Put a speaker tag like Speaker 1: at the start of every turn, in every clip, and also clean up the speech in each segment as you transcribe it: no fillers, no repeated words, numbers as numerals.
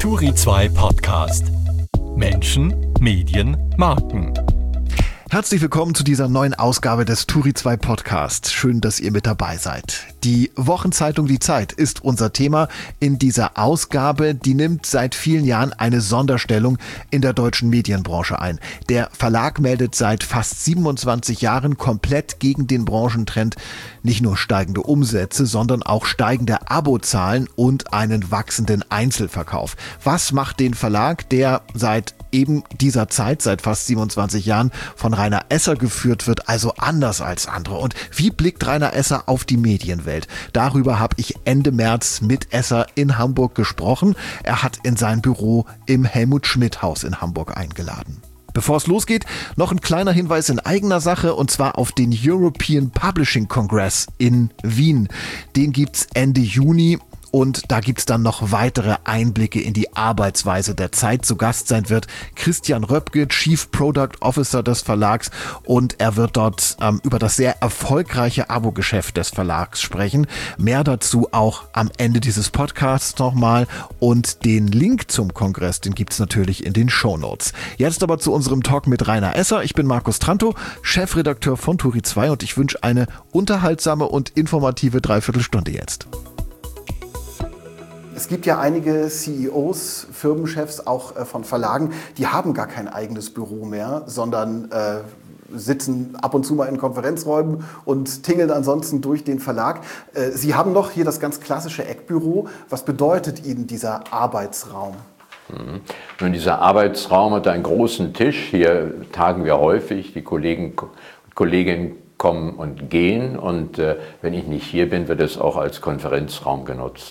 Speaker 1: Turi 2 Podcast. Menschen, Medien, Marken.
Speaker 2: Herzlich willkommen zu dieser neuen Ausgabe des Turi 2 Podcasts. Schön, dass ihr mit dabei seid. Die Wochenzeitung Die Zeit ist unser Thema in dieser Ausgabe. Die nimmt seit vielen Jahren eine Sonderstellung in der deutschen Medienbranche ein. Der Verlag meldet seit fast 27 Jahren komplett gegen den Branchentrend nicht nur steigende Umsätze, sondern auch steigende Abozahlen und einen wachsenden Einzelverkauf. Was macht den Verlag, der seit eben dieser Zeit, seit fast 27 Jahren, von Rainer Esser geführt wird, also anders als andere? Und wie blickt Rainer Esser auf die Medienwelt? Darüber habe ich Ende März mit Esser in Hamburg gesprochen. Er hat in sein Büro im Helmut-Schmidt-Haus in Hamburg eingeladen. Bevor es losgeht, noch ein kleiner Hinweis in eigener Sache, und zwar auf den European Publishing Congress in Wien. Den gibt's Ende Juni. Und da gibt's dann noch weitere Einblicke in die Arbeitsweise der Zeit. Zu Gast sein wird Christian Röpke, Chief Product Officer des Verlags, und er wird dort über das sehr erfolgreiche Abo-Geschäft des Verlags sprechen. Mehr dazu auch am Ende dieses Podcasts nochmal, und den Link zum Kongress, den gibt's natürlich in den Shownotes. Jetzt aber zu unserem Talk mit Rainer Esser. Ich bin Markus Trantow, Chefredakteur von Turi 2, und ich wünsche eine unterhaltsame und informative Dreiviertelstunde jetzt.
Speaker 3: Es gibt ja einige CEOs, Firmenchefs, auch von Verlagen, die haben gar kein eigenes Büro mehr, sondern sitzen ab und zu mal in Konferenzräumen und tingeln ansonsten durch den Verlag. Sie haben noch hier das ganz klassische Eckbüro. Was bedeutet Ihnen dieser Arbeitsraum?
Speaker 4: Nun, dieser Arbeitsraum hat einen großen Tisch. Hier tagen wir häufig. Die Kollegen und Kolleginnen kommen und gehen. Und wenn ich nicht hier bin, wird es auch als Konferenzraum genutzt.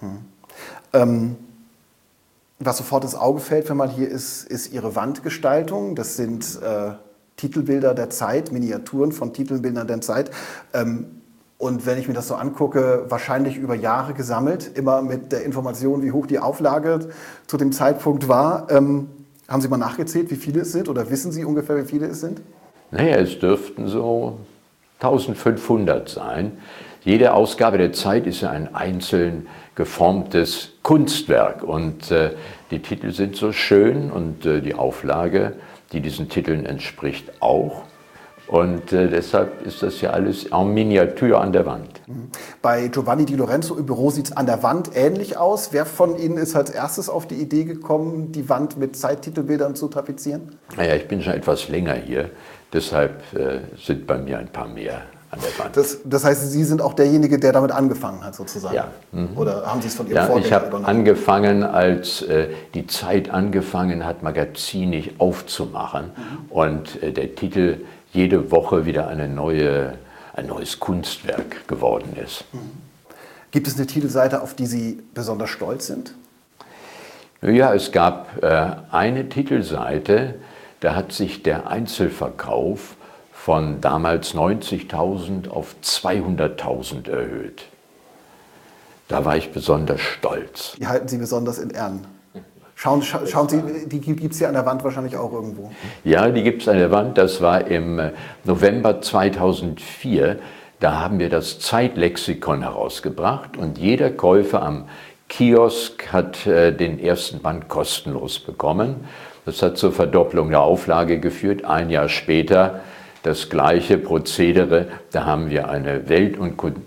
Speaker 3: Was sofort ins Auge fällt, wenn man hier ist Ihre Wandgestaltung. Das sind Titelbilder der Zeit, Miniaturen von Titelbildern der Zeit. Und wenn ich mir das so angucke, wahrscheinlich über Jahre gesammelt, immer mit der Information, wie hoch die Auflage zu dem Zeitpunkt war. Haben Sie mal nachgezählt, wie viele es sind, oder wissen Sie ungefähr, wie viele es sind?
Speaker 4: Naja, es dürften so 1500 sein. Jede Ausgabe der Zeit ist ja ein einzeln geformtes Kunstwerk, und die Titel sind so schön, und die Auflage, die diesen Titeln entspricht, auch. Und deshalb ist das ja alles en Miniatur an der Wand.
Speaker 3: Bei Giovanni Di Lorenzo im Büro sieht es an der Wand ähnlich aus. Wer von Ihnen ist als erstes auf die Idee gekommen, die Wand mit Zeittitelbildern zu tapezieren?
Speaker 4: Naja, ich bin schon etwas länger hier, deshalb sind bei mir ein paar mehr an der Wand.
Speaker 3: Das heißt, Sie sind auch derjenige, der damit angefangen hat, sozusagen?
Speaker 4: Ja.
Speaker 3: Oder haben Sie es von Ihrem Vorgänger
Speaker 4: ich habe
Speaker 3: übernommen?
Speaker 4: angefangen, als die Zeit angefangen hat, magazinig aufzumachen. Und der Titel jede Woche wieder ein neues Kunstwerk geworden ist.
Speaker 3: Gibt es eine Titelseite, auf die Sie besonders stolz sind?
Speaker 4: Ja, es gab eine Titelseite, da hat sich der Einzelverkauf von damals 90.000 auf 200.000 erhöht. Da war ich besonders stolz.
Speaker 3: Die halten Sie besonders in Ehren. Schauen Sie, die gibt es hier an der Wand wahrscheinlich auch irgendwo.
Speaker 4: Ja, die gibt es an der Wand. Das war im November 2004. Da haben wir das Zeitlexikon herausgebracht, und jeder Käufer am Kiosk hat den ersten Band kostenlos bekommen. Das hat zur Verdopplung der Auflage geführt. Ein Jahr später das gleiche Prozedere. Da haben wir eine Welt-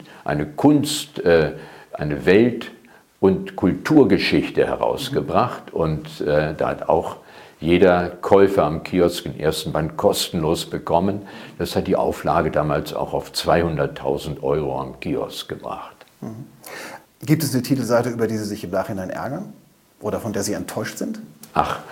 Speaker 4: und Kulturgeschichte herausgebracht, und da hat auch jeder Käufer am Kiosk den ersten Band kostenlos bekommen. Das hat die Auflage damals auch auf 200.000 Euro am Kiosk gebracht.
Speaker 3: Gibt es eine Titelseite, über die Sie sich im Nachhinein ärgern oder von der Sie enttäuscht sind?
Speaker 4: Ach,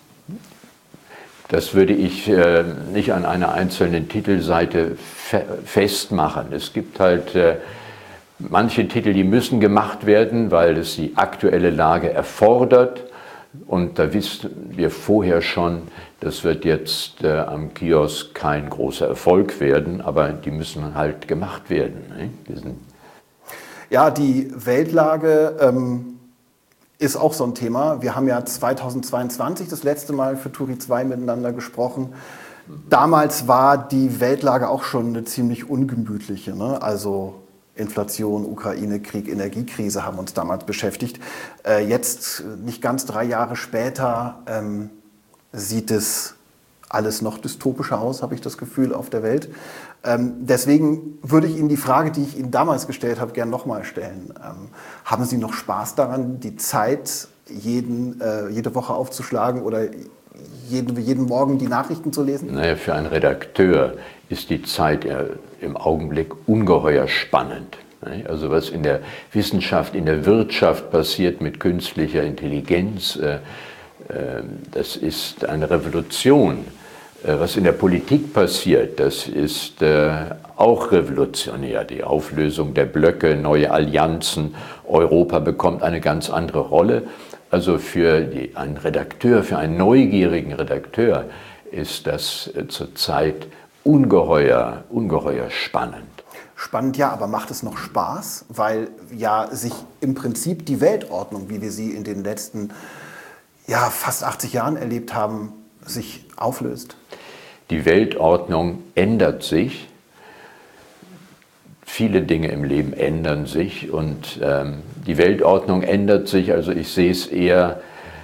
Speaker 4: das würde ich nicht an einer einzelnen Titelseite festmachen. Es gibt halt manche Titel, die müssen gemacht werden, weil es die aktuelle Lage erfordert. Und da wissen wir vorher schon, das wird jetzt am Kiosk kein großer Erfolg werden, aber die müssen halt gemacht werden. Ne?
Speaker 3: Ja, die Weltlage ist auch so ein Thema. Wir haben ja 2022 das letzte Mal für Turi 2 miteinander gesprochen. Damals war die Weltlage auch schon eine ziemlich ungemütliche, ne? Also Inflation, Ukraine-Krieg, Energiekrise haben uns damals beschäftigt. Jetzt, nicht ganz 3 Jahre später, sieht es alles noch dystopischer aus, habe ich das Gefühl, auf der Welt. Deswegen würde ich Ihnen die Frage, die ich Ihnen damals gestellt habe, gerne nochmal stellen. Haben Sie noch Spaß daran, die Zeit jede Woche aufzuschlagen oder jeden Morgen die Nachrichten zu lesen?
Speaker 4: Naja, für einen Redakteur ist die Zeit im Augenblick ungeheuer spannend. Also was in der Wissenschaft, in der Wirtschaft passiert mit künstlicher Intelligenz, das ist eine Revolution. Was in der Politik passiert, das ist auch revolutionär. Die Auflösung der Blöcke, neue Allianzen, Europa bekommt eine ganz andere Rolle. Also für einen Redakteur, für einen neugierigen Redakteur ist das zurzeit ungeheuer spannend.
Speaker 3: Spannend, ja, aber macht es noch Spaß? Weil ja sich im Prinzip die Weltordnung, wie wir sie in den letzten fast 80 Jahren erlebt haben, sich auflöst.
Speaker 4: Die Weltordnung ändert sich. Viele Dinge im Leben ändern sich und die Weltordnung ändert sich. Also ich sehe es eher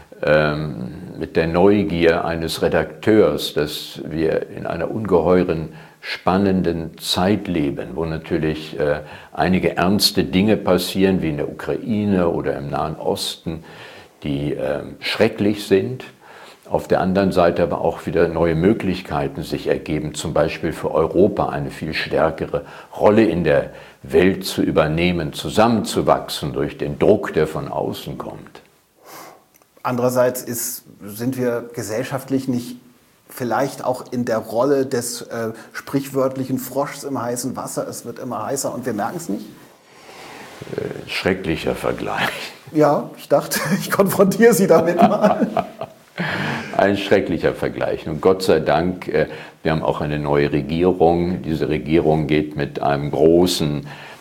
Speaker 4: mit der Neugier eines Redakteurs, dass wir in einer ungeheuren, spannenden Zeit leben, wo natürlich einige ernste Dinge passieren, wie in der Ukraine oder im Nahen Osten, die schrecklich sind. Auf der anderen Seite aber auch wieder neue Möglichkeiten sich ergeben, zum Beispiel für Europa eine viel stärkere Rolle in der Welt zu übernehmen, zusammenzuwachsen durch den Druck, der von außen kommt.
Speaker 3: Andererseits sind wir gesellschaftlich nicht vielleicht auch in der Rolle des sprichwörtlichen Froschs im heißen Wasser. Es wird immer heißer und wir merken es nicht?
Speaker 4: Schrecklicher Vergleich.
Speaker 3: Ja, ich dachte, ich konfrontiere Sie damit mal.
Speaker 4: Ein schrecklicher Vergleich. Und Gott sei Dank, wir haben auch eine neue Regierung. Diese Regierung geht mit einem großen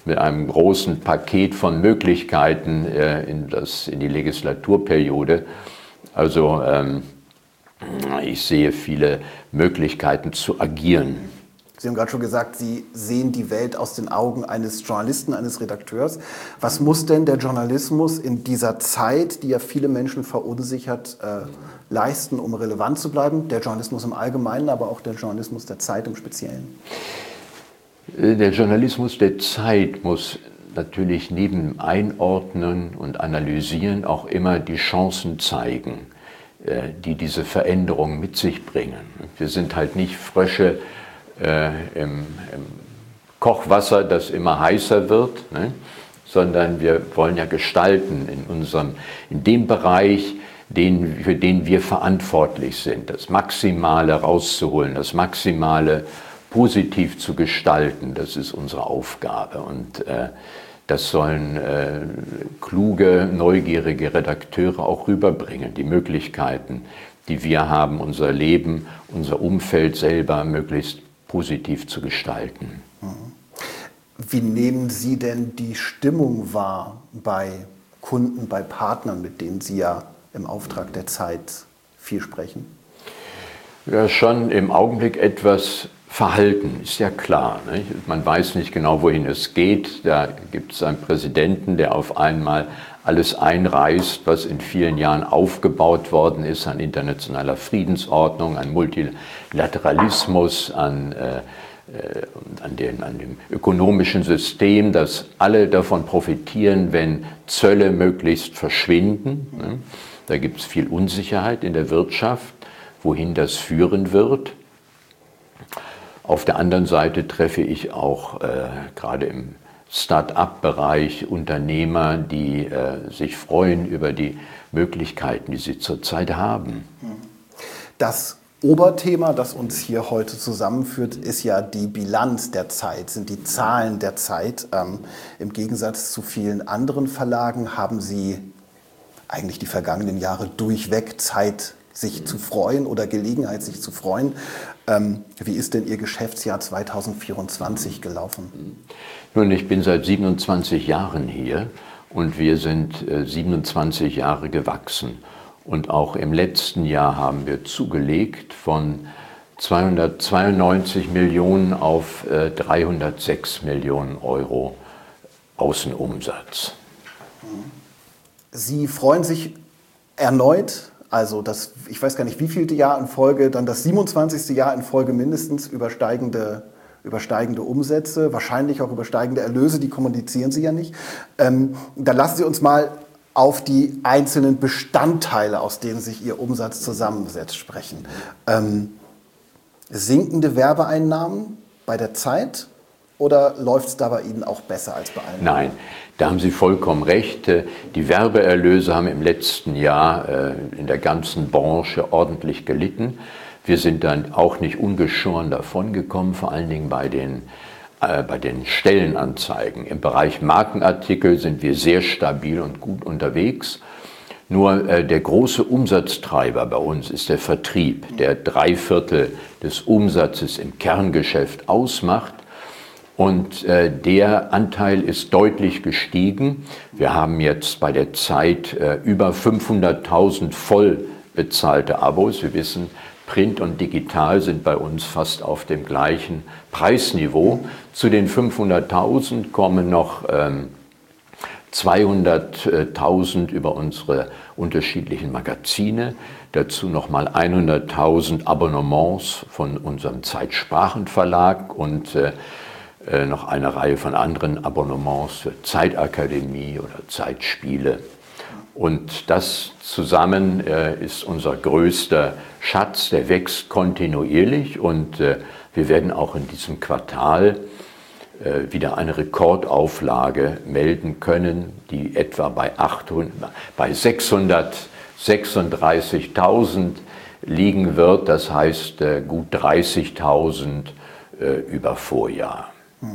Speaker 4: Paket von Möglichkeiten in die Legislaturperiode. Also ich sehe viele Möglichkeiten zu agieren.
Speaker 3: Sie haben gerade schon gesagt, Sie sehen die Welt aus den Augen eines Journalisten, eines Redakteurs. Was muss denn der Journalismus in dieser Zeit, die ja viele Menschen verunsichert, leisten, um relevant zu bleiben? Der Journalismus im Allgemeinen, aber auch der Journalismus der Zeit im Speziellen.
Speaker 4: Der Journalismus der Zeit muss natürlich neben Einordnen und Analysieren auch immer die Chancen zeigen, die diese Veränderungen mit sich bringen. Wir sind halt nicht Frösche im Kochwasser, das immer heißer wird, ne? Sondern wir wollen ja gestalten in dem Bereich, für den wir verantwortlich sind, das Maximale rauszuholen, das Maximale positiv zu gestalten, das ist unsere Aufgabe. Und das sollen kluge, neugierige Redakteure auch rüberbringen, die Möglichkeiten, die wir haben, unser Leben, unser Umfeld selber möglichst positiv zu gestalten.
Speaker 3: Wie nehmen Sie denn die Stimmung wahr bei Kunden, bei Partnern, mit denen Sie ja im Auftrag der Zeit viel sprechen?
Speaker 4: Ja, schon im Augenblick etwas verhalten, ist ja klar. Nicht? Man weiß nicht genau, wohin es geht. Da gibt es einen Präsidenten, der auf einmal alles einreißt, was in vielen Jahren aufgebaut worden ist an internationaler Friedensordnung, an Multilateralismus, an dem ökonomischen System, dass alle davon profitieren, wenn Zölle möglichst verschwinden. Da gibt es viel Unsicherheit in der Wirtschaft, wohin das führen wird. Auf der anderen Seite treffe ich auch gerade im Start-up-Bereich Unternehmer, die sich freuen über die Möglichkeiten, die sie zurzeit haben.
Speaker 3: Das Oberthema, das uns hier heute zusammenführt, ist ja die Bilanz der Zeit, sind die Zahlen der Zeit. Im Gegensatz zu vielen anderen Verlagen haben Sie eigentlich die vergangenen Jahre durchweg Zeit, sich zu freuen oder Gelegenheit, sich zu freuen. Wie ist denn Ihr Geschäftsjahr 2024 gelaufen?
Speaker 4: Nun, ich bin seit 27 Jahren hier und wir sind 27 Jahre gewachsen. Und auch im letzten Jahr haben wir zugelegt von 292 Millionen auf 306 Millionen Euro Außenumsatz.
Speaker 3: Sie freuen sich erneut, also das, ich weiß gar nicht, wie vielte Jahr in Folge, dann das 27. Jahr in Folge mindestens übersteigende Umsätze, wahrscheinlich auch übersteigende Erlöse, die kommunizieren Sie ja nicht. Da lassen Sie uns mal auf die einzelnen Bestandteile, aus denen sich Ihr Umsatz zusammensetzt, sprechen. Sinkende Werbeeinnahmen bei der Zeit oder läuft es da bei Ihnen auch besser als bei allen?
Speaker 4: Nein, da haben Sie vollkommen recht. Die Werbeerlöse haben im letzten Jahr in der ganzen Branche ordentlich gelitten. Wir sind dann auch nicht ungeschoren davongekommen, vor allen Dingen bei den Stellenanzeigen. Im Bereich Markenartikel sind wir sehr stabil und gut unterwegs. Nur der große Umsatztreiber bei uns ist der Vertrieb, der 3/4 des Umsatzes im Kerngeschäft ausmacht. Und der Anteil ist deutlich gestiegen. Wir haben jetzt bei der Zeit über 500.000 voll bezahlte Abos. Wir wissen, Print und Digital sind bei uns fast auf dem gleichen Preisniveau. Zu den 500.000 kommen noch 200.000 über unsere unterschiedlichen Magazine. Dazu nochmal 100.000 Abonnements von unserem Zeitsprachenverlag und noch eine Reihe von anderen Abonnements für Zeitakademie oder Zeitspiele. Und das zusammen ist unser größter Schatz, der wächst kontinuierlich und wir werden auch in diesem Quartal wieder eine Rekordauflage melden können, die etwa bei 636.000 liegen wird, das heißt gut 30.000 über Vorjahr.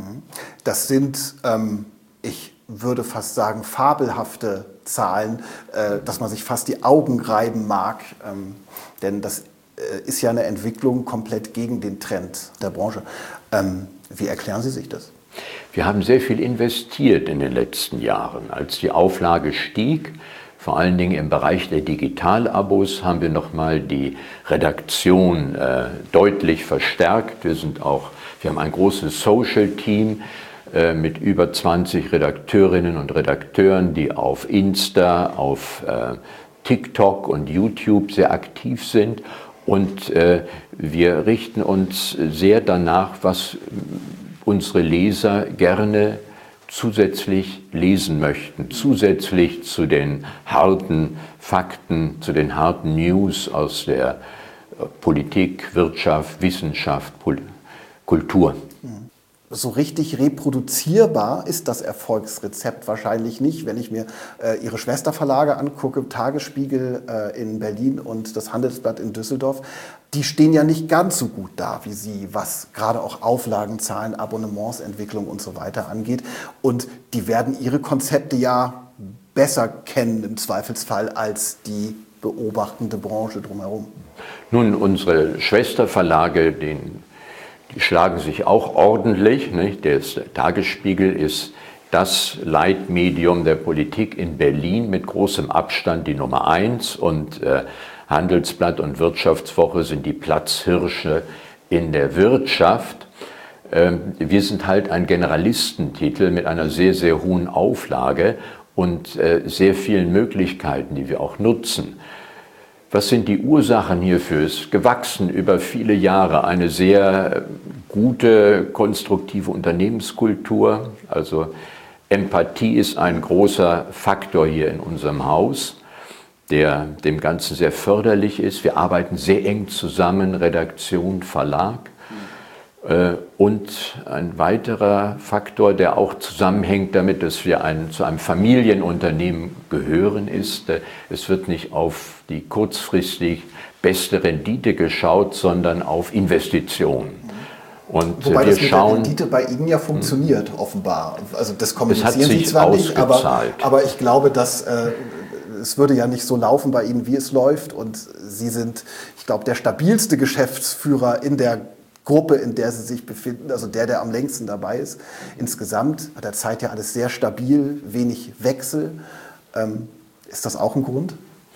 Speaker 3: Das sind, ich würde fast sagen, fabelhafte Zahlen, dass man sich fast die Augen reiben mag, denn das ist ja eine Entwicklung komplett gegen den Trend der Branche. Wie erklären Sie sich das?
Speaker 4: Wir haben sehr viel investiert in den letzten Jahren. Als die Auflage stieg, vor allen Dingen im Bereich der Digitalabos, haben wir nochmal die Redaktion deutlich verstärkt. Wir haben ein großes Social-Team mit über 20 Redakteurinnen und Redakteuren, die auf Insta, auf TikTok und YouTube sehr aktiv sind. Und wir richten uns sehr danach, was unsere Leser gerne zusätzlich lesen möchten, zusätzlich zu den harten Fakten, zu den harten News aus der Politik, Wirtschaft, Wissenschaft, Kultur.
Speaker 3: So richtig reproduzierbar ist das Erfolgsrezept wahrscheinlich nicht, wenn ich mir Ihre Schwesterverlage angucke, Tagesspiegel in Berlin und das Handelsblatt in Düsseldorf. Die stehen ja nicht ganz so gut da wie Sie, was gerade auch Auflagenzahlen, Abonnementsentwicklung und so weiter angeht. Und die werden Ihre Konzepte ja besser kennen im Zweifelsfall als die beobachtende Branche drumherum.
Speaker 4: Nun, unsere Schwesterverlage, die schlagen sich auch ordentlich. Nicht? Der Tagesspiegel ist das Leitmedium der Politik in Berlin mit großem Abstand die Nummer 1 und Handelsblatt und Wirtschaftswoche sind die Platzhirsche in der Wirtschaft. Wir sind halt ein Generalistentitel mit einer sehr, sehr hohen Auflage und sehr vielen Möglichkeiten, die wir auch nutzen. Was sind die Ursachen hierfür? Es ist gewachsen über viele Jahre eine sehr gute, konstruktive Unternehmenskultur. Also Empathie ist ein großer Faktor hier in unserem Haus, der dem Ganzen sehr förderlich ist. Wir arbeiten sehr eng zusammen, Redaktion, Verlag. Und ein weiterer Faktor, der auch zusammenhängt damit, dass wir zu einem Familienunternehmen gehören, ist, es wird nicht auf die kurzfristig beste Rendite geschaut, sondern auf Investitionen. Und
Speaker 3: wobei
Speaker 4: wir
Speaker 3: das mit der Rendite bei Ihnen ja funktioniert, offenbar. Also das kommunizieren Sie zwar nicht, aber ich glaube, dass es würde ja nicht so laufen bei Ihnen, wie es läuft. Und Sie sind, ich glaube, der stabilste Geschäftsführer in der Gruppe, in der Sie sich befinden, also der am längsten dabei ist. Insgesamt hat der Zeit ja alles sehr stabil, wenig Wechsel. Ist das auch ein Grund?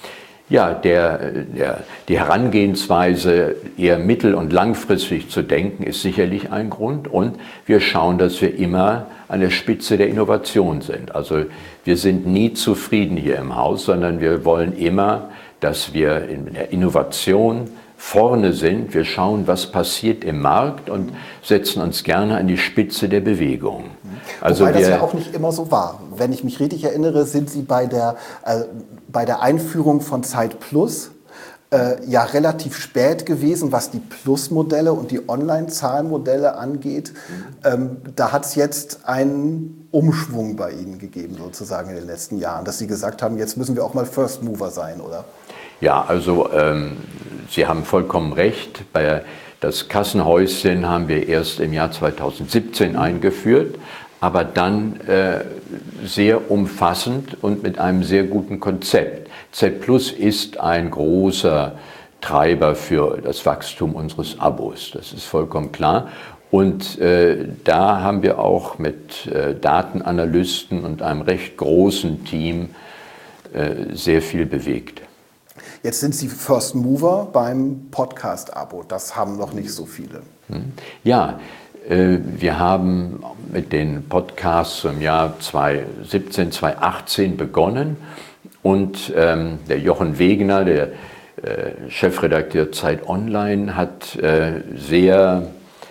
Speaker 4: Ja, die Herangehensweise, eher mittel- und langfristig zu denken, ist sicherlich ein Grund. Und wir schauen, dass wir immer an der Spitze der Innovation sind. Also wir sind nie zufrieden hier im Haus, sondern wir wollen immer, dass wir in der Innovation vorne sind. Wir schauen, was passiert im Markt und setzen uns gerne an die Spitze der Bewegung.
Speaker 3: Also wobei das ja auch nicht immer so war. Wenn ich mich richtig erinnere, sind Sie bei der Einführung von Zeit Plus ja relativ spät gewesen, was die Plus-Modelle und die Online-Zahlmodelle angeht. Da hat es jetzt einen Umschwung bei Ihnen gegeben, sozusagen in den letzten Jahren, dass Sie gesagt haben, jetzt müssen wir auch mal First Mover sein, oder?
Speaker 4: Ja, also Sie haben vollkommen recht. Das Kassenhäuschen haben wir erst im Jahr 2017 eingeführt, aber dann sehr umfassend und mit einem sehr guten Konzept. Z Plus ist ein großer Treiber für das Wachstum unseres Abos, das ist vollkommen klar. Und da haben wir auch mit Datenanalysten und einem recht großen Team sehr viel bewegt.
Speaker 3: Jetzt sind Sie First Mover beim Podcast-Abo. Das haben noch nicht so viele.
Speaker 4: Ja, wir haben mit den Podcasts im Jahr 2017, 2018 begonnen. Und der Jochen Wegener, der Chefredakteur Zeit Online, hat sehr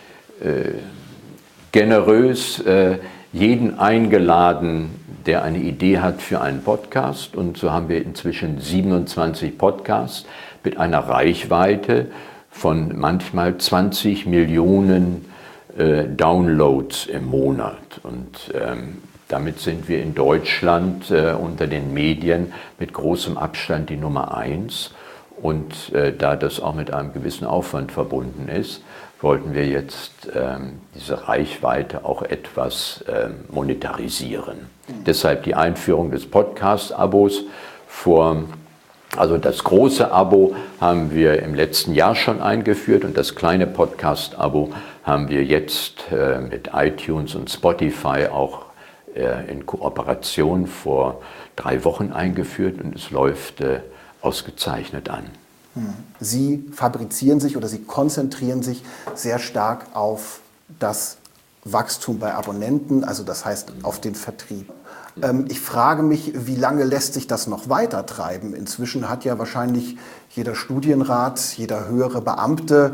Speaker 4: generös jeden eingeladen, der eine Idee hat für einen Podcast. Und so haben wir inzwischen 27 Podcasts mit einer Reichweite von manchmal 20 Millionen Downloads im Monat. Und damit sind wir in Deutschland unter den Medien mit großem Abstand die Nummer 1. Und da das auch mit einem gewissen Aufwand verbunden ist, wollten wir jetzt diese Reichweite auch etwas monetarisieren. Deshalb die Einführung des Podcast-Abos. Also das große Abo haben wir im letzten Jahr schon eingeführt und das kleine Podcast-Abo haben wir jetzt mit iTunes und Spotify auch in Kooperation vor 3 Wochen eingeführt und es läuft ausgezeichnet an.
Speaker 3: Sie fabrizieren sich oder Sie konzentrieren sich sehr stark auf das Wachstum bei Abonnenten, also das heißt auf den Vertrieb. Ich frage mich, wie lange lässt sich das noch weiter treiben? Inzwischen hat ja wahrscheinlich jeder Studienrat, jeder höhere Beamte,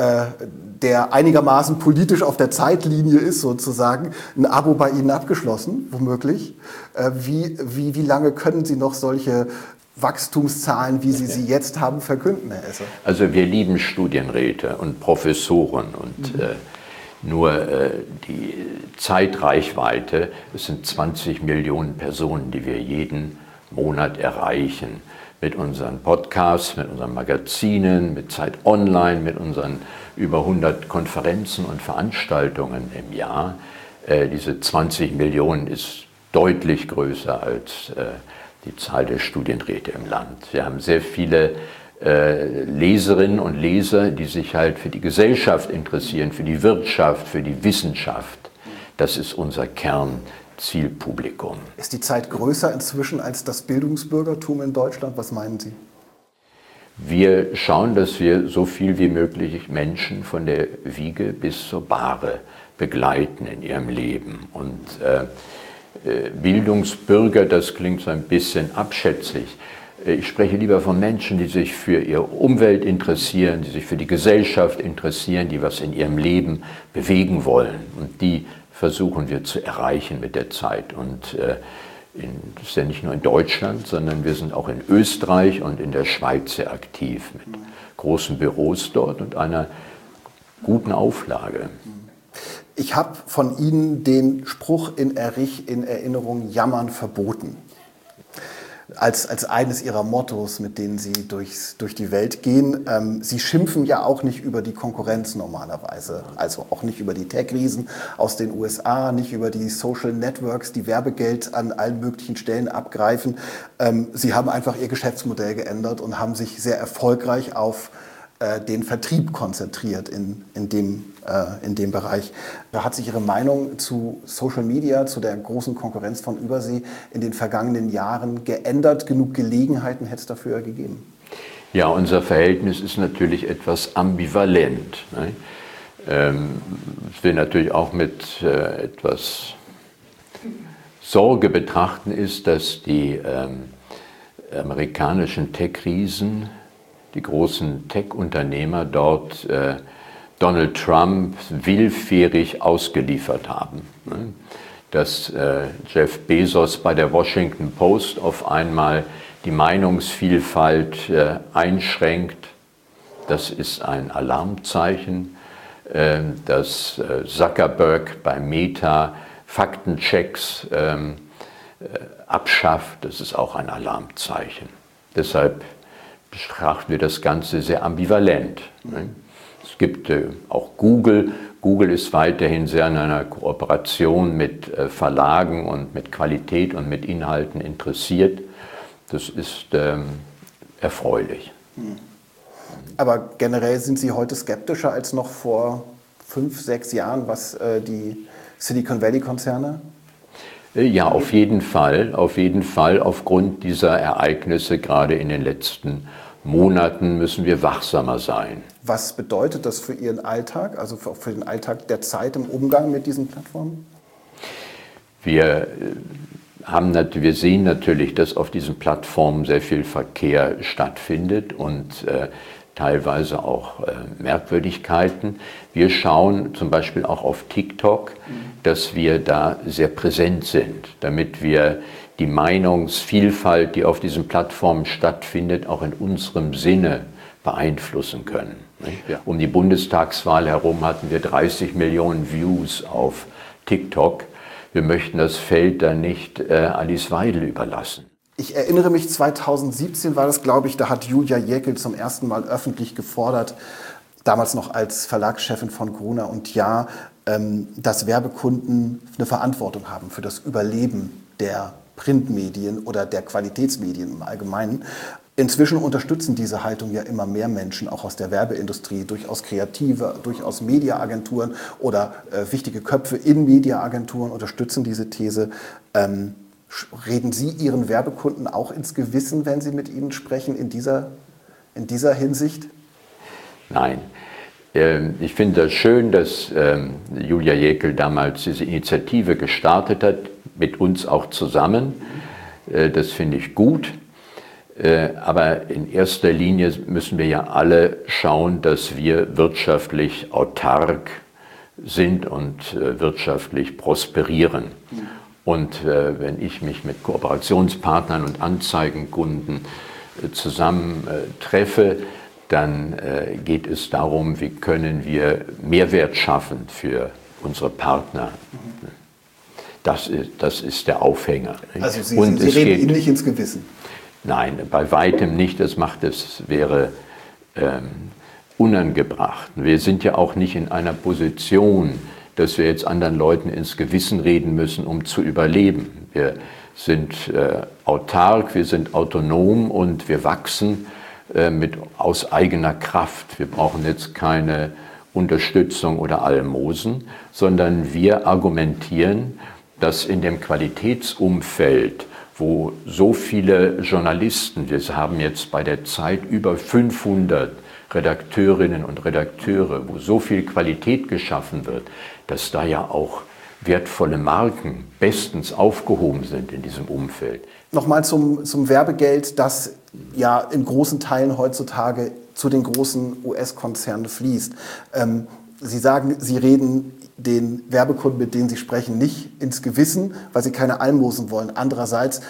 Speaker 3: der einigermaßen politisch auf der Zeitlinie ist sozusagen, ein Abo bei Ihnen abgeschlossen, womöglich. Wie lange können Sie noch solche Wachstumszahlen, wie Sie sie jetzt haben, verkünden, Herr Esser?
Speaker 4: Also wir lieben Studienräte und Professoren und nur die Zeitreichweite, es sind 20 Millionen Personen, die wir jeden Monat erreichen. Mit unseren Podcasts, mit unseren Magazinen, mit Zeit Online, mit unseren über 100 Konferenzen und Veranstaltungen im Jahr. Diese 20 Millionen ist deutlich größer als die Zahl der Studienräte im Land. Wir haben sehr viele Leserinnen und Leser, die sich halt für die Gesellschaft interessieren, für die Wirtschaft, für die Wissenschaft. Das ist unser Kernzielpublikum.
Speaker 3: Ist die Zeit größer inzwischen als das Bildungsbürgertum in Deutschland? Was meinen Sie?
Speaker 4: Wir schauen, dass wir so viel wie möglich Menschen von der Wiege bis zur Bahre begleiten in ihrem Leben. Und Bildungsbürger, das klingt so ein bisschen abschätzig. Ich spreche lieber von Menschen, die sich für ihre Umwelt interessieren, die sich für die Gesellschaft interessieren, die was in ihrem Leben bewegen wollen. Und die versuchen wir zu erreichen mit der Zeit. Und das ist ja nicht nur in Deutschland, sondern wir sind auch in Österreich und in der Schweiz sehr aktiv mit großen Büros dort und einer guten Auflage.
Speaker 3: Ich habe von Ihnen den Spruch in Erinnerung, jammern verboten. Als eines Ihrer Mottos, mit denen Sie durch die Welt gehen. Sie schimpfen ja auch nicht über die Konkurrenz normalerweise, also auch nicht über die Tech-Riesen aus den USA, nicht über die Social Networks, die Werbegeld an allen möglichen Stellen abgreifen. Sie haben einfach Ihr Geschäftsmodell geändert und haben sich sehr erfolgreich auf den Vertrieb konzentriert in dem Bereich. Hat sich Ihre Meinung zu Social Media, zu der großen Konkurrenz von Übersee in den vergangenen Jahren geändert? Genug Gelegenheiten hätte es dafür gegeben?
Speaker 4: Ja, unser Verhältnis ist natürlich etwas ambivalent. Ne? Was wir natürlich auch mit etwas Sorge betrachten, ist, dass die amerikanischen Tech-Riesen, die großen Tech-Unternehmer dort Donald Trump willfährig ausgeliefert haben. Ne? Dass Jeff Bezos bei der Washington Post auf einmal die Meinungsvielfalt einschränkt, das ist ein Alarmzeichen. Dass Zuckerberg bei Meta Faktenchecks abschafft, das ist auch ein Alarmzeichen. Deshalb betrachten wir das Ganze sehr ambivalent. Es gibt auch Google. Google ist weiterhin sehr an einer Kooperation mit Verlagen und mit Qualität und mit Inhalten interessiert. Das ist erfreulich.
Speaker 3: Aber generell sind Sie heute skeptischer als noch vor 5, 6 Jahren, was die Silicon Valley-Konzerne?
Speaker 4: Ja, auf jeden Fall, aufgrund dieser Ereignisse, gerade in den letzten Monaten, müssen wir wachsamer sein.
Speaker 3: Was bedeutet das für Ihren Alltag, also für den Alltag der Zeit im Umgang mit diesen Plattformen?
Speaker 4: Wir sehen natürlich, dass auf diesen Plattformen sehr viel Verkehr stattfindet und teilweise auch Merkwürdigkeiten. Wir schauen zum Beispiel auch auf TikTok, dass wir da sehr präsent sind, damit wir die Meinungsvielfalt, die auf diesen Plattformen stattfindet, auch in unserem Sinne beeinflussen können. Ja. Um die Bundestagswahl herum hatten wir 30 Millionen Views auf TikTok. Wir möchten das Feld dann nicht Alice Weidel überlassen.
Speaker 3: Ich erinnere mich, 2017 war das, glaube ich, da hat Julia Jäckel zum ersten Mal öffentlich gefordert, damals noch als Verlagschefin von Gruner und Jahr, dass Werbekunden eine Verantwortung haben für das Überleben der Printmedien oder der Qualitätsmedien im Allgemeinen. Inzwischen unterstützen diese Haltung ja immer mehr Menschen, auch aus der Werbeindustrie, durchaus Kreative, durchaus Mediaagenturen oder wichtige Köpfe in Mediaagenturen unterstützen diese These. Reden Sie Ihren Werbekunden auch ins Gewissen, wenn Sie mit ihnen sprechen, in dieser Hinsicht?
Speaker 4: Nein. Ich finde das schön, dass Julia Jäckel damals diese Initiative gestartet hat, mit uns auch zusammen. Das finde ich gut. Aber in erster Linie müssen wir ja alle schauen, dass wir wirtschaftlich autark sind und wirtschaftlich prosperieren. Und wenn ich mich mit Kooperationspartnern und Anzeigenkunden zusammen treffe, dann geht es darum, wie können wir Mehrwert schaffen für unsere Partner. Das ist der Aufhänger.
Speaker 3: Also Sie reden Ihnen nicht ins Gewissen?
Speaker 4: Nein, bei weitem nicht. Das wäre unangebracht. Wir sind ja auch nicht in einer Position, dass wir jetzt anderen Leuten ins Gewissen reden müssen, um zu überleben. Wir sind autark, wir sind autonom und wir wachsen aus eigener Kraft. Wir brauchen jetzt keine Unterstützung oder Almosen, sondern wir argumentieren, dass in dem Qualitätsumfeld, wo so viele Journalisten, wir haben jetzt bei der Zeit über 500 Redakteurinnen und Redakteure, wo so viel Qualität geschaffen wird, dass da ja auch wertvolle Marken bestens aufgehoben sind in diesem Umfeld.
Speaker 3: Nochmal zum Werbegeld, das ja in großen Teilen heutzutage zu den großen US-Konzernen fließt. Sie sagen, Sie reden den Werbekunden, mit denen Sie sprechen, nicht ins Gewissen, weil Sie keine Almosen wollen. Andererseits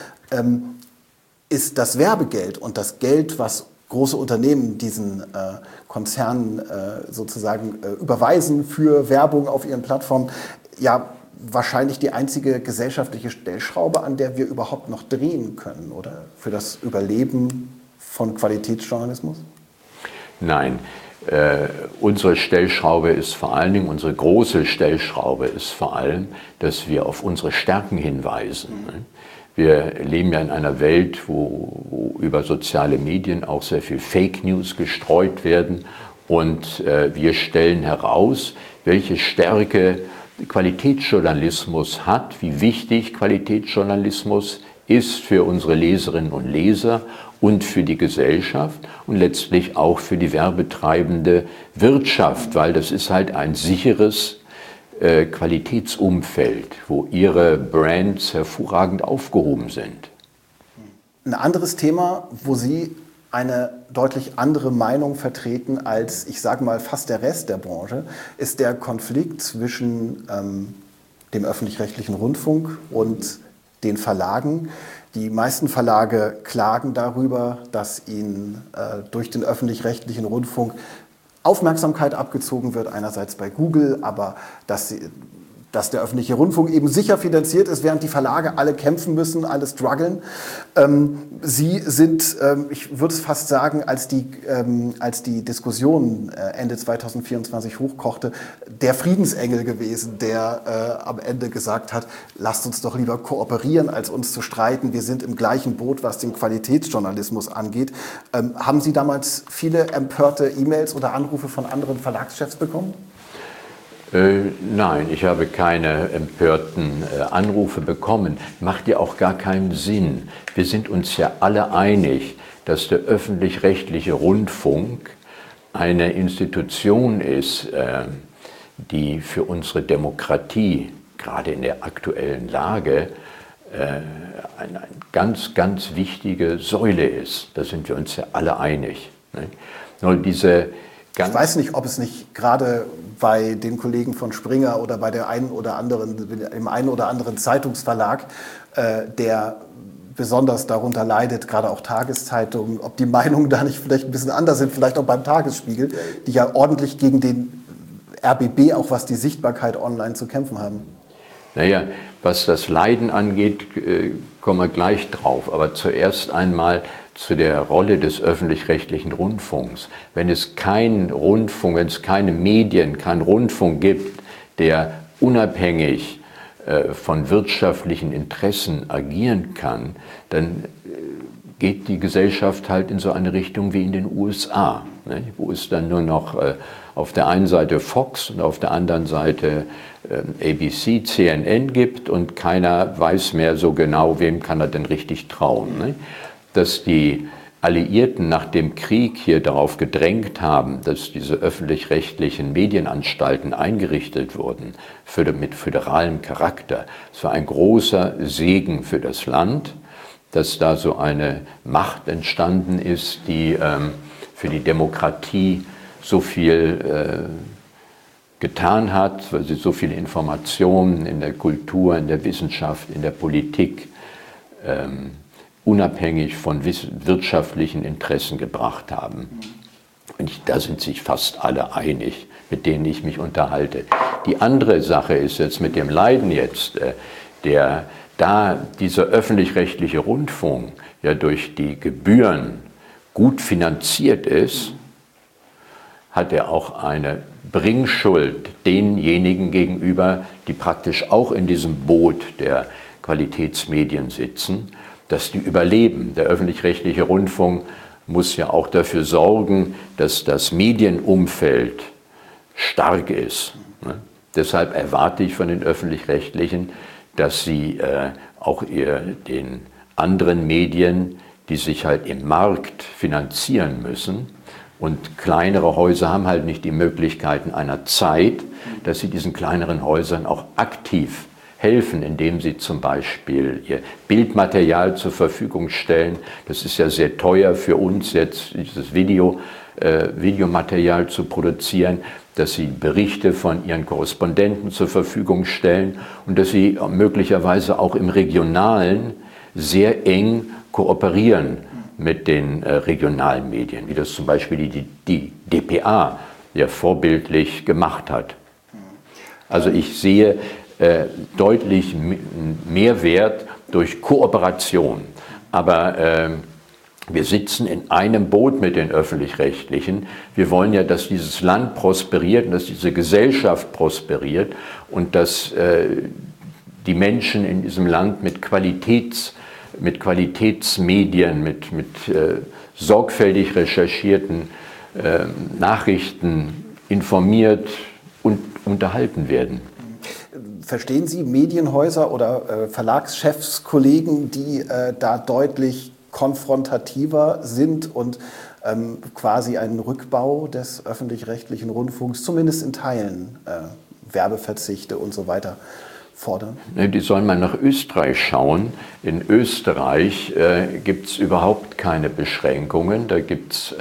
Speaker 3: ist das Werbegeld und das Geld, was große Unternehmen diesen Konzernen sozusagen überweisen für Werbung auf ihren Plattformen, ja wahrscheinlich die einzige gesellschaftliche Stellschraube, an der wir überhaupt noch drehen können, oder? Für das Überleben von Qualitätsjournalismus?
Speaker 4: Nein. Unsere Stellschraube ist vor allen Dingen, unsere große Stellschraube ist vor allem, dass wir auf unsere Stärken hinweisen. Wir leben ja in einer Welt, wo über soziale Medien auch sehr viel Fake News gestreut werden. Und wir stellen heraus, welche Stärke Qualitätsjournalismus hat, wie wichtig Qualitätsjournalismus ist für unsere Leserinnen und Leser und für die Gesellschaft und letztlich auch für die werbetreibende Wirtschaft, weil das ist halt ein sicheres Qualitätsumfeld, wo ihre Brands hervorragend aufgehoben sind.
Speaker 3: Ein anderes Thema, wo Sie eine deutlich andere Meinung vertreten als, ich sage mal, fast der Rest der Branche, ist der Konflikt zwischen dem öffentlich-rechtlichen Rundfunk und den Verlagen. Die meisten Verlage klagen darüber, dass ihnen durch den öffentlich-rechtlichen Rundfunk Aufmerksamkeit abgezogen wird, einerseits bei Google, aber dass der öffentliche Rundfunk eben sicher finanziert ist, während die Verlage alle kämpfen müssen, alle strugglen. Sie sind, ich würde es fast sagen, als die Diskussion Ende 2024 hochkochte, der Friedensengel gewesen, der am Ende gesagt hat, lasst uns doch lieber kooperieren, als uns zu streiten. Wir sind im gleichen Boot, was den Qualitätsjournalismus angeht. Haben Sie damals viele empörte E-Mails oder Anrufe von anderen Verlagschefs bekommen?
Speaker 4: Nein, ich habe keine empörten Anrufe bekommen. Macht ja auch gar keinen Sinn. Wir sind uns ja alle einig, dass der öffentlich-rechtliche Rundfunk eine Institution ist, die für unsere Demokratie, gerade in der aktuellen Lage, eine ganz, ganz wichtige Säule ist. Da sind wir uns ja alle einig. Nur diese
Speaker 3: ich weiß nicht, ob es nicht gerade bei den Kollegen von Springer oder bei dem einen oder anderen Zeitungsverlag, der besonders darunter leidet, gerade auch Tageszeitungen, ob die Meinungen da nicht vielleicht ein bisschen anders sind, vielleicht auch beim Tagesspiegel, die ja ordentlich gegen den RBB, auch was die Sichtbarkeit online zu kämpfen haben.
Speaker 4: Naja, was das Leiden angeht, kommen wir gleich drauf. Aber zuerst einmal zu der Rolle des öffentlich-rechtlichen Rundfunks. Wenn es keinen Rundfunk, wenn es keine Medien, keinen Rundfunk gibt, der unabhängig von wirtschaftlichen Interessen agieren kann, dann geht die Gesellschaft halt in so eine Richtung wie in den USA, ne, wo es dann nur noch auf der einen Seite Fox und auf der anderen Seite ABC, CNN gibt und keiner weiß mehr so genau, wem kann er denn richtig trauen. Ne? Dass die Alliierten nach dem Krieg hier darauf gedrängt haben, dass diese öffentlich-rechtlichen Medienanstalten eingerichtet wurden, mit föderalem Charakter. Es war ein großer Segen für das Land, dass da so eine Macht entstanden ist, die für die Demokratie so viel getan hat, weil sie so viele Informationen in der Kultur, in der Wissenschaft, in der Politik unabhängig von wirtschaftlichen Interessen gebracht haben. Und da sind sich fast alle einig, mit denen ich mich unterhalte. Die andere Sache ist jetzt mit dem Leiden jetzt, da dieser öffentlich-rechtliche Rundfunk ja durch die Gebühren gut finanziert ist, hat er auch eine Bringschuld denjenigen gegenüber, die praktisch auch in diesem Boot der Qualitätsmedien sitzen, dass die überleben. Der öffentlich-rechtliche Rundfunk muss ja auch dafür sorgen, dass das Medienumfeld stark ist. Ne? Deshalb erwarte ich von den Öffentlich-Rechtlichen, dass sie auch den anderen Medien, die sich halt im Markt finanzieren müssen, und kleinere Häuser haben halt nicht die Möglichkeiten einer Zeit, dass sie diesen kleineren Häusern auch aktiv helfen, indem sie zum Beispiel ihr Bildmaterial zur Verfügung stellen. Das ist ja sehr teuer für uns jetzt, dieses Videomaterial zu produzieren, dass sie Berichte von ihren Korrespondenten zur Verfügung stellen und dass sie möglicherweise auch im Regionalen sehr eng kooperieren mit den regionalen Medien, wie das zum Beispiel die dpa ja vorbildlich gemacht hat. Also ich sehe deutlich Mehrwert durch Kooperation. Aber wir sitzen in einem Boot mit den Öffentlich-Rechtlichen. Wir wollen ja, dass dieses Land prosperiert und dass diese Gesellschaft prosperiert und dass die Menschen in diesem Land mit Qualitätsmedien, mit sorgfältig recherchierten Nachrichten informiert und unterhalten werden.
Speaker 3: Verstehen Sie Medienhäuser oder Verlagschefs, Kollegen, die da deutlich konfrontativer sind und quasi einen Rückbau des öffentlich-rechtlichen Rundfunks, zumindest in Teilen, Werbeverzichte und so weiter, fordern?
Speaker 4: Die sollen mal nach Österreich schauen. In Österreich gibt es überhaupt keine Beschränkungen. Da gibt es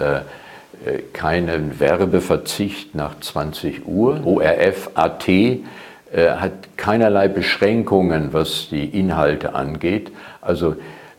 Speaker 4: keinen Werbeverzicht nach 20 Uhr. ORF.at hat keinerlei Beschränkungen, was die Inhalte angeht. Also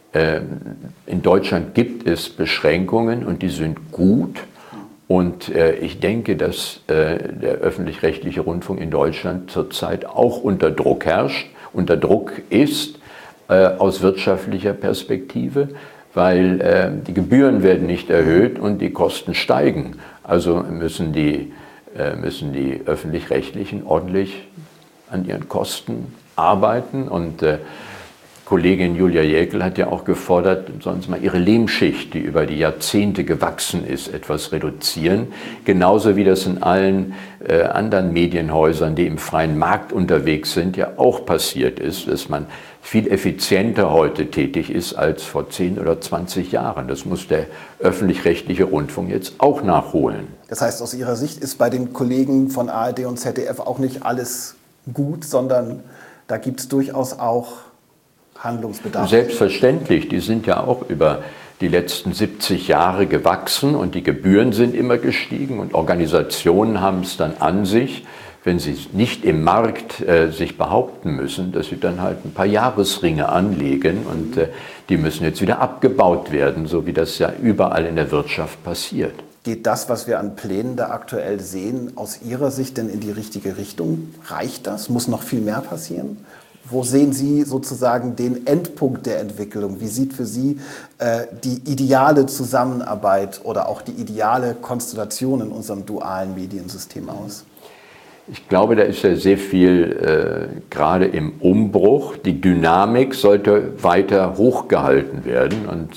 Speaker 4: in Deutschland gibt es Beschränkungen und die sind gut. Und ich denke, dass der öffentlich-rechtliche Rundfunk in Deutschland zurzeit auch unter Druck herrscht, unter Druck ist aus wirtschaftlicher Perspektive, weil die Gebühren werden nicht erhöht und die Kosten steigen. Also müssen die Öffentlich-Rechtlichen ordentlich an ihren Kosten arbeiten. Und Kollegin Julia Jäkel hat ja auch gefordert, sollen sie mal ihre Lehmschicht, die über die Jahrzehnte gewachsen ist, etwas reduzieren. Genauso wie das in allen anderen Medienhäusern, die im freien Markt unterwegs sind, ja auch passiert ist, dass man viel effizienter heute tätig ist als vor 10 oder 20 Jahren. Das muss der öffentlich-rechtliche Rundfunk jetzt auch nachholen.
Speaker 3: Das heißt, aus Ihrer Sicht ist bei den Kollegen von ARD und ZDF auch nicht alles gut, sondern da gibt es durchaus auch Handlungsbedarf.
Speaker 4: Selbstverständlich, die sind ja auch über die letzten 70 Jahre gewachsen und die Gebühren sind immer gestiegen und Organisationen haben es dann an sich, wenn sie nicht im Markt sich behaupten müssen, dass sie dann halt ein paar Jahresringe anlegen und die müssen jetzt wieder abgebaut werden, so wie das ja überall in der Wirtschaft passiert.
Speaker 3: Geht das, was wir an Plänen da aktuell sehen, aus Ihrer Sicht denn in die richtige Richtung? Reicht das? Muss noch viel mehr passieren? Wo sehen Sie sozusagen den Endpunkt der Entwicklung? Wie sieht für Sie die ideale Zusammenarbeit oder auch die ideale Konstellation in unserem dualen Mediensystem aus?
Speaker 4: Ich glaube, da ist ja sehr viel gerade im Umbruch. Die Dynamik sollte weiter hochgehalten werden und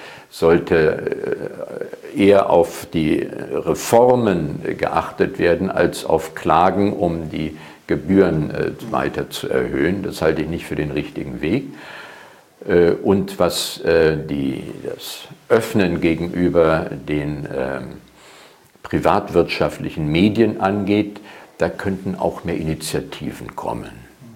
Speaker 4: sollte eher auf die Reformen geachtet werden, als auf Klagen, um die Gebühren weiter zu erhöhen. Das halte ich nicht für den richtigen Weg. Und was das Öffnen gegenüber den privatwirtschaftlichen Medien angeht, da könnten auch mehr Initiativen kommen.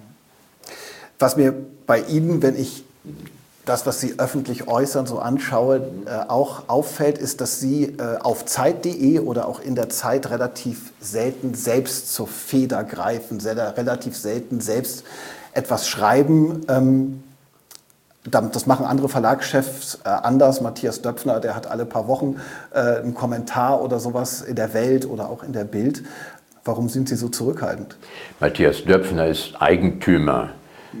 Speaker 3: Was mir bei Ihnen, wenn ich das, was Sie öffentlich äußern, so anschaue, auch auffällt, ist, dass Sie auf Zeit.de oder auch in der Zeit relativ selten selbst zur Feder greifen, relativ selten selbst etwas schreiben. Das machen andere Verlagschefs anders. Matthias Döpfner, der hat alle paar Wochen einen Kommentar oder sowas in der Welt oder auch in der Bild. Warum sind Sie so zurückhaltend?
Speaker 4: Matthias Döpfner ist Eigentümer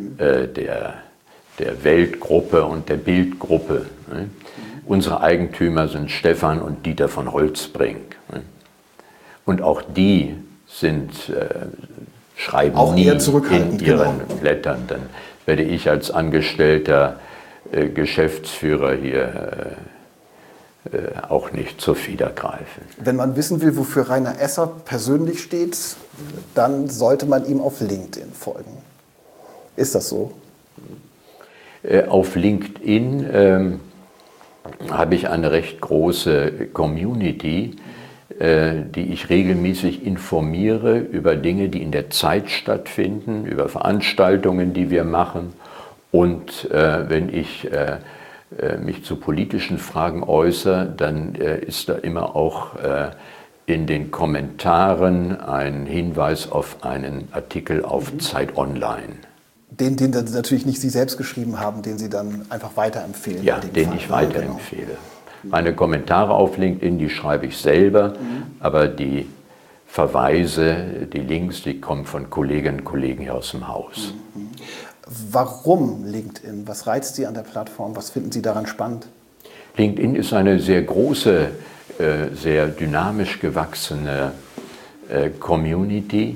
Speaker 4: der Weltgruppe und der Bildgruppe. Ne? Unsere Eigentümer sind Stefan und Dieter von Holtzbrinck. Ne? Und auch die schreiben auch nie in ihren Blättern. Dann werde ich als angestellter Geschäftsführer hier auch nicht zur Feder greifen.
Speaker 3: Wenn man wissen will, wofür Rainer Esser persönlich steht, dann sollte man ihm auf LinkedIn folgen. Ist das so?
Speaker 4: Auf LinkedIn habe ich eine recht große Community, die ich regelmäßig informiere über Dinge, die in der Zeit stattfinden, über Veranstaltungen, die wir machen. Und wenn ich mich zu politischen Fragen äußere, dann ist da immer auch in den Kommentaren ein Hinweis auf einen Artikel auf Zeit Online.
Speaker 3: Den natürlich nicht Sie selbst geschrieben haben, den Sie dann einfach weiterempfehlen.
Speaker 4: Ja, den ich weiterempfehle. Genau. Meine Kommentare auf LinkedIn, die schreibe ich selber, aber die Verweise, die Links, die kommen von Kolleginnen und Kollegen hier aus dem Haus.
Speaker 3: Warum LinkedIn? Was reizt Sie an der Plattform? Was finden Sie daran spannend?
Speaker 4: LinkedIn ist eine sehr große, sehr dynamisch gewachsene Community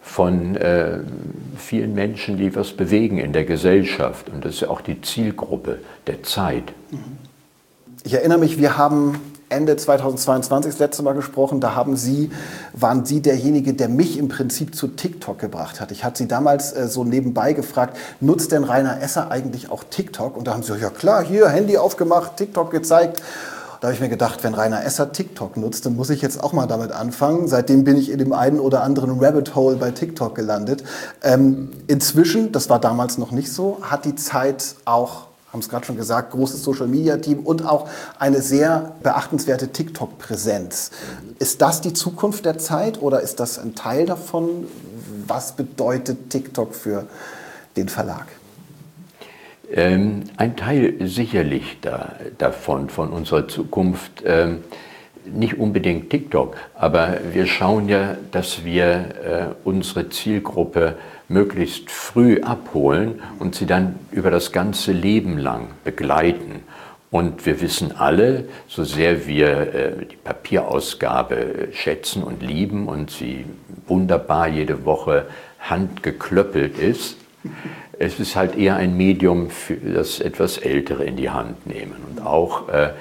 Speaker 4: von vielen Menschen, die was bewegen in der Gesellschaft. Und das ist ja auch die Zielgruppe der Zeit.
Speaker 3: Ich erinnere mich, wir haben Ende 2022 das letzte Mal gesprochen, da waren Sie derjenige, der mich im Prinzip zu TikTok gebracht hat. Ich hatte Sie damals so nebenbei gefragt, nutzt denn Rainer Esser eigentlich auch TikTok? Und da haben Sie gesagt, ja klar, hier Handy aufgemacht, TikTok gezeigt. Da habe ich mir gedacht, wenn Rainer Esser TikTok nutzt, dann muss ich jetzt auch mal damit anfangen. Seitdem bin ich in dem einen oder anderen Rabbit Hole bei TikTok gelandet. Inzwischen, das war damals noch nicht so, hat die Zeit auch, haben es gerade schon gesagt, großes Social-Media-Team und auch eine sehr beachtenswerte TikTok-Präsenz. Ist das die Zukunft der Zeit oder ist das ein Teil davon? Was bedeutet TikTok für den Verlag?
Speaker 4: Ein Teil sicherlich davon, von unserer Zukunft, nicht unbedingt TikTok, aber wir schauen ja, dass wir unsere Zielgruppe möglichst früh abholen und sie dann über das ganze Leben lang begleiten. Und wir wissen alle, so sehr wir die Papierausgabe schätzen und lieben und sie wunderbar jede Woche handgeklöppelt ist, es ist halt eher ein Medium, für das etwas Ältere in die Hand nehmen. Und auch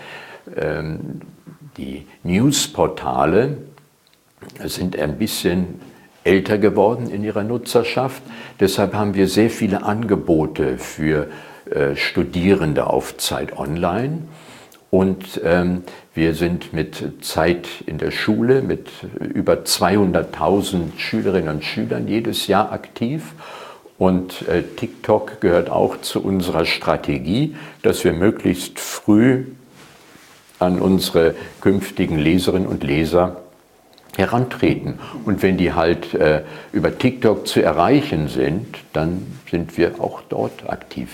Speaker 4: die Newsportale sind ein bisschen älter geworden in ihrer Nutzerschaft. Deshalb haben wir sehr viele Angebote für Studierende auf Zeit Online. Und wir sind mit Zeit in der Schule mit über 200.000 Schülerinnen und Schülern jedes Jahr aktiv. Und TikTok gehört auch zu unserer Strategie, dass wir möglichst früh an unsere künftigen Leserinnen und Leser herantreten. Und wenn die halt über TikTok zu erreichen sind, dann sind wir auch dort aktiv.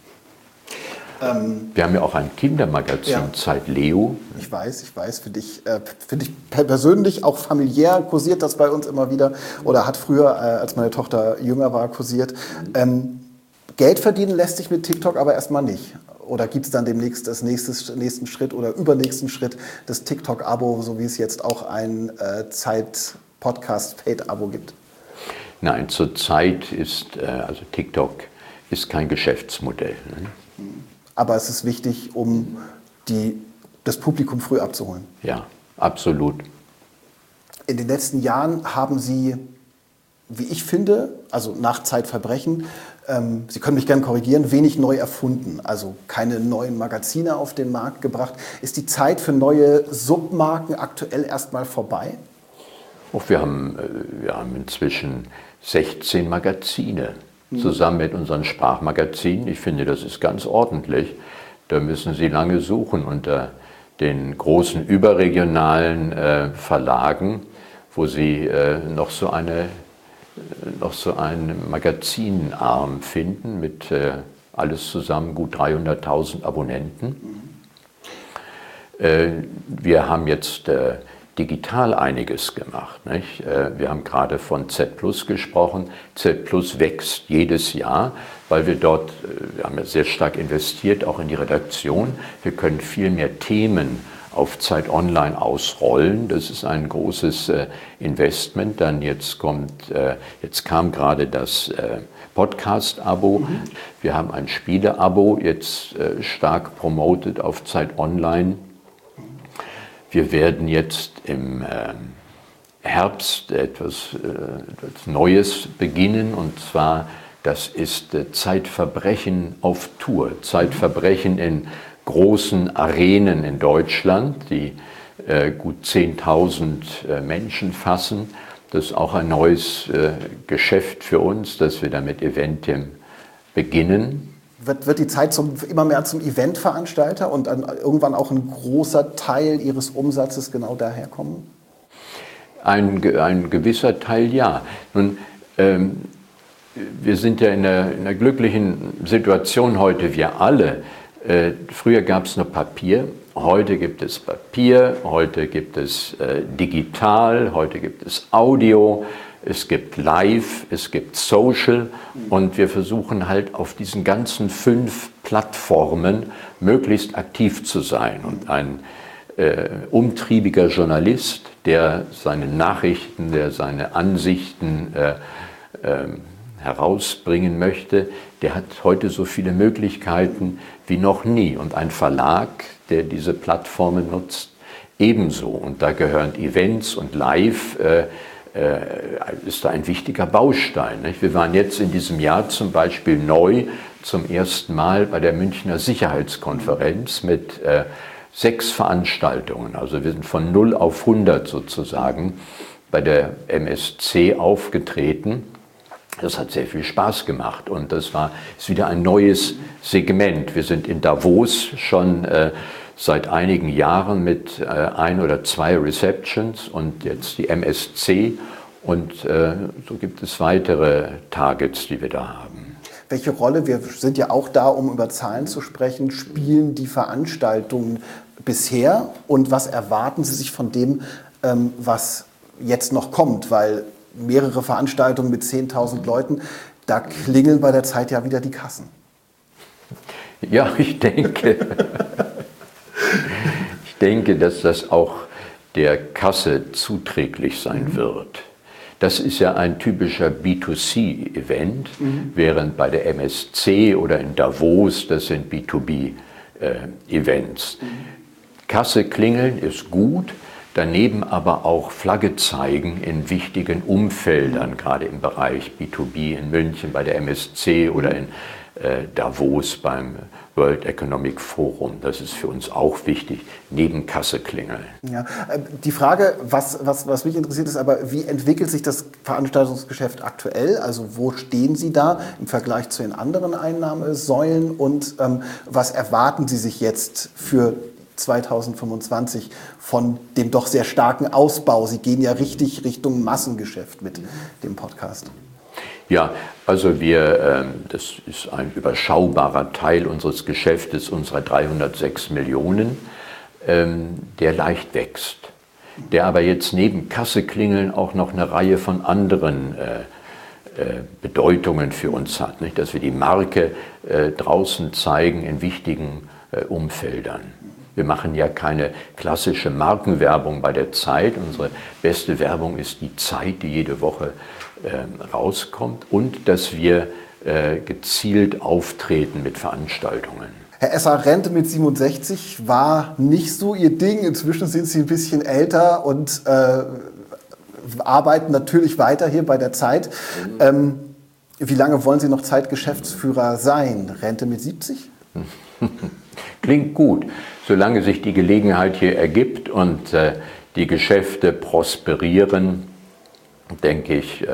Speaker 4: Wir haben ja auch ein Kindermagazin, ja. Zeit Leo.
Speaker 3: Ich weiß, finde ich persönlich auch familiär, kursiert das bei uns immer wieder oder hat früher, als meine Tochter jünger war, kursiert. Geld verdienen lässt sich mit TikTok aber erstmal nicht. Oder gibt es dann demnächst nächsten Schritt oder übernächsten Schritt das TikTok-Abo, so wie es jetzt auch ein Zeit-Podcast-Paid-Abo gibt?
Speaker 4: Nein, zurzeit ist also TikTok ist kein Geschäftsmodell. Ne?
Speaker 3: Aber es ist wichtig, um das Publikum früh abzuholen.
Speaker 4: Ja, absolut.
Speaker 3: In den letzten Jahren haben Sie, wie ich finde, also nach Zeitverbrechen, Sie können mich gerne korrigieren, wenig neu erfunden, also keine neuen Magazine auf den Markt gebracht. Ist die Zeit für neue Submarken aktuell erstmal vorbei?
Speaker 4: Wir haben inzwischen 16 Magazine. Zusammen mit unseren Sprachmagazinen. Ich finde, das ist ganz ordentlich. Da müssen Sie lange suchen unter den großen überregionalen Verlagen, wo Sie noch so einen Magazinarm finden mit alles zusammen gut 300.000 Abonnenten. Wir haben jetzt digital einiges gemacht. Nicht? Wir haben gerade von Z+ gesprochen. Z+ wächst jedes Jahr, weil wir haben ja sehr stark investiert, auch in die Redaktion. Wir können viel mehr Themen auf Zeit Online ausrollen. Das ist ein großes Investment. Dann jetzt kam gerade das Podcast-Abo. Wir haben ein Spiele-Abo, jetzt stark promotet auf Zeit Online. Wir werden jetzt im Herbst etwas Neues beginnen, und zwar, das ist Zeitverbrechen auf Tour. Zeitverbrechen in großen Arenen in Deutschland, die gut 10.000 Menschen fassen. Das ist auch ein neues Geschäft für uns, dass wir da mit Eventim beginnen.
Speaker 3: Wird die Zeit immer mehr zum Eventveranstalter und dann irgendwann auch ein großer Teil Ihres Umsatzes genau daher kommen?
Speaker 4: Ein gewisser Teil, ja. Nun, wir sind ja in einer glücklichen Situation heute, wir alle. Früher gab es nur Papier, heute gibt es Papier, heute gibt es digital, heute gibt es Audio. Es gibt Live, es gibt Social, und wir versuchen halt auf diesen ganzen 5 Plattformen möglichst aktiv zu sein und ein umtriebiger Journalist, der seine Nachrichten, der seine Ansichten herausbringen möchte, der hat heute so viele Möglichkeiten wie noch nie. Und ein Verlag, der diese Plattformen nutzt, ebenso. Und da gehören Events und Live, ist da ein wichtiger Baustein. Nicht? Wir waren jetzt in diesem Jahr zum Beispiel neu zum ersten Mal bei der Münchner Sicherheitskonferenz mit 6 Veranstaltungen. Also wir sind von 0 auf 100 sozusagen bei der MSC aufgetreten. Das hat sehr viel Spaß gemacht und das ist wieder ein neues Segment. Wir sind in Davos schon seit einigen Jahren mit 1 oder 2 Receptions und jetzt die MSC und so gibt es weitere Targets, die wir da haben.
Speaker 3: Welche Rolle, wir sind ja auch da, um über Zahlen zu sprechen, spielen die Veranstaltungen bisher und was erwarten Sie sich von dem, was jetzt noch kommt? Weil mehrere Veranstaltungen mit 10.000 Leuten, da klingeln bei der Zeit ja wieder die Kassen.
Speaker 4: Ja, ich denke, dass das auch der Kasse zuträglich sein wird. Das ist ja ein typischer B2C-Event, während bei der MSC oder in Davos, das sind B2B-Events. Kasse klingeln ist gut, daneben aber auch Flagge zeigen in wichtigen Umfeldern, gerade im Bereich B2B in München bei der MSC oder in Davos beim World Economic Forum. Das ist für uns auch wichtig, neben Kasse klingeln.
Speaker 3: Ja, die Frage, was mich interessiert, ist aber, wie entwickelt sich das Veranstaltungsgeschäft aktuell? Also wo stehen Sie da im Vergleich zu den anderen Einnahmesäulen und was erwarten Sie sich jetzt für 2025 von dem doch sehr starken Ausbau? Sie gehen ja richtig Richtung Massengeschäft mit dem Podcast.
Speaker 4: Ja, also das ist ein überschaubarer Teil unseres Geschäftes, unserer 306 Millionen, der leicht wächst, der aber jetzt neben Kasse klingeln auch noch eine Reihe von anderen Bedeutungen für uns hat, nicht? Dass wir die Marke draußen zeigen in wichtigen Umfeldern. Wir machen ja keine klassische Markenwerbung bei der Zeit. Unsere beste Werbung ist die Zeit, die jede Woche rauskommt und dass wir gezielt auftreten mit Veranstaltungen.
Speaker 3: Herr Esser, Rente mit 67 war nicht so Ihr Ding. Inzwischen sind Sie ein bisschen älter und arbeiten natürlich weiter hier bei der Zeit. Wie lange wollen Sie noch Zeitgeschäftsführer sein? Rente mit 70?
Speaker 4: Klingt gut. Solange sich die Gelegenheit hier ergibt und die Geschäfte prosperieren, denke ich,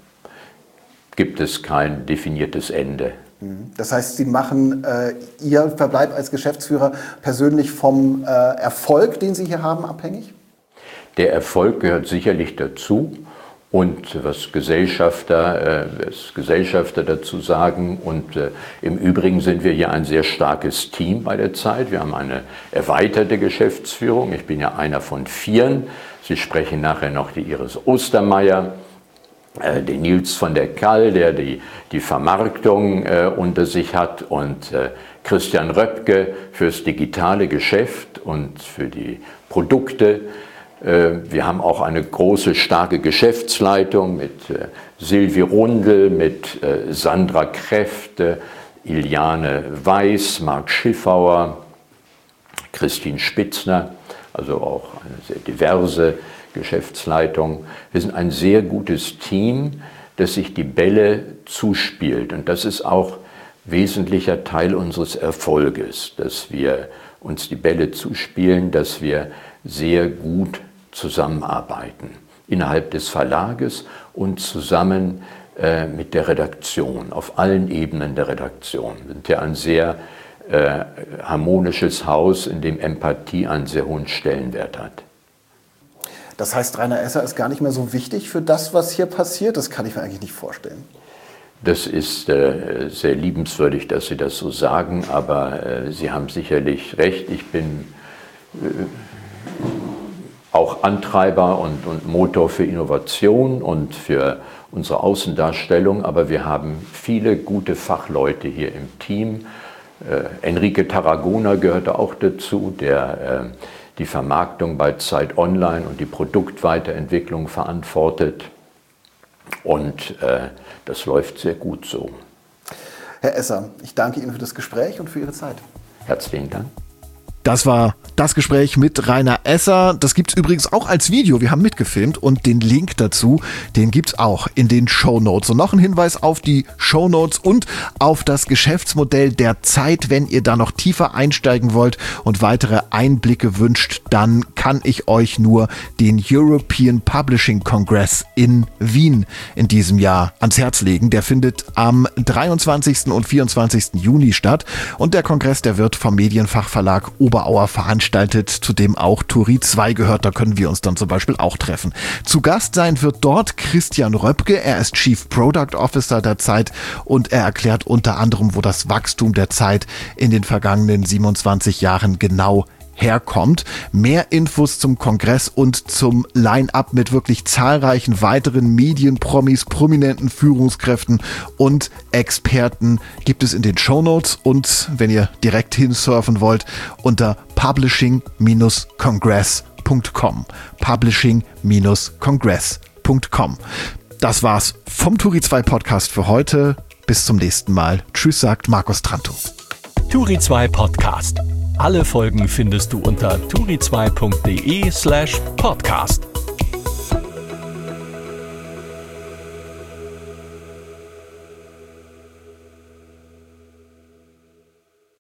Speaker 4: gibt es kein definiertes Ende.
Speaker 3: Das heißt, Sie machen Ihr Verbleib als Geschäftsführer persönlich vom Erfolg, den Sie hier haben, abhängig?
Speaker 4: Der Erfolg gehört sicherlich dazu. Und was Gesellschafter dazu sagen. Und im Übrigen sind wir hier ein sehr starkes Team bei der Zeit. Wir haben eine erweiterte Geschäftsführung. Ich bin ja einer von 4. Sie sprechen nachher noch die Iris Ostermeier, den Nils von der Kall, der die Vermarktung unter sich hat, und Christian Röpke fürs digitale Geschäft und für die Produkte. Wir haben auch eine große, starke Geschäftsleitung mit Silvi Rundel, mit Sandra Kräfte, Iliane Weiß, Marc Schiffauer, Christine Spitzner, also auch eine sehr diverse Geschäftsleitung. Wir sind ein sehr gutes Team, das sich die Bälle zuspielt. Und das ist auch wesentlicher Teil unseres Erfolges, dass wir uns die Bälle zuspielen, dass wir sehr gut zusammenarbeiten innerhalb des Verlages und zusammen mit der Redaktion, auf allen Ebenen der Redaktion. Wir sind ja ein sehr harmonisches Haus, in dem Empathie einen sehr hohen Stellenwert hat.
Speaker 3: Das heißt, Rainer Esser ist gar nicht mehr so wichtig für das, was hier passiert? Das kann ich mir eigentlich nicht vorstellen.
Speaker 4: Das ist sehr liebenswürdig, dass Sie das so sagen, aber Sie haben sicherlich recht. Ich bin auch Antreiber und Motor für Innovation und für unsere Außendarstellung, aber wir haben viele gute Fachleute hier im Team. Enrique Tarragona gehörte auch dazu, der die Vermarktung bei Zeit Online und die Produktweiterentwicklung verantwortet. Und das läuft sehr gut so.
Speaker 3: Herr Esser, ich danke Ihnen für das Gespräch und für Ihre Zeit.
Speaker 4: Herzlichen Dank.
Speaker 2: Das war das Gespräch mit Rainer Esser. Das gibt's übrigens auch als Video. Wir haben mitgefilmt und den Link dazu, den gibt's auch in den Shownotes. Und noch ein Hinweis auf die Shownotes und auf das Geschäftsmodell der Zeit. Wenn ihr da noch tiefer einsteigen wollt und weitere Einblicke wünscht, dann kann ich euch nur den European Publishing Congress in Wien in diesem Jahr ans Herz legen. Der findet am 23. und 24. Juni statt. Und der Kongress, der wird vom Medienfachverlag Oberauer veranstaltet, zu dem auch Turi 2 gehört. Da können wir uns dann zum Beispiel auch treffen. Zu Gast sein wird dort Christian Röpke. Er ist Chief Product Officer der Zeit und er erklärt unter anderem, wo das Wachstum der Zeit in den vergangenen 27 Jahren genau herkommt. Mehr Infos zum Kongress und zum Line-up mit wirklich zahlreichen weiteren Medienpromis, prominenten Führungskräften und Experten gibt es in den Shownotes und wenn ihr direkt hinsurfen wollt, unter publishing-congress.com. Publishing-congress.com. Das war's vom Turi 2 Podcast für heute. Bis zum nächsten Mal. Tschüss, sagt Markus Trantow.
Speaker 1: Turi 2 Podcast. Alle Folgen findest du unter turi2.de/podcast.